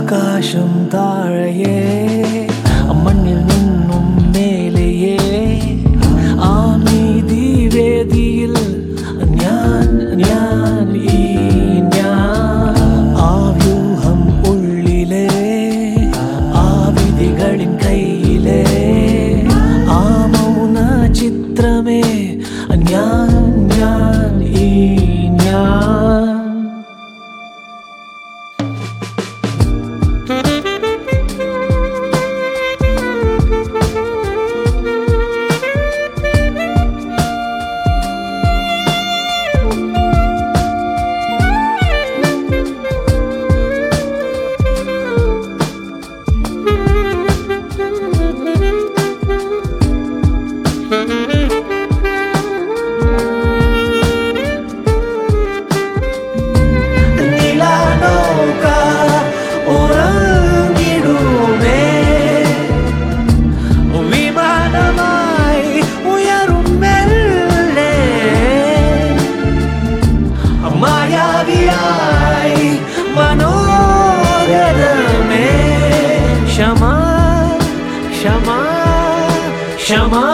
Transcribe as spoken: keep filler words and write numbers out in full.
ആകാശം താഴെ മണ്ണിൽ നിന്നും മേലെയേ ആ നീതിവേദിയിൽ ഞാൻ ഞാൻ ഈ ഞാൻ ആ വ്യൂഹം ഉള്ളിലെ ആ വിധികളിൻ കയ്യിലെ ആ മൗന ചിത്രമേ ഞാൻ ഞാൻ ഈ ഞാൻ Shama, Shama, Shama.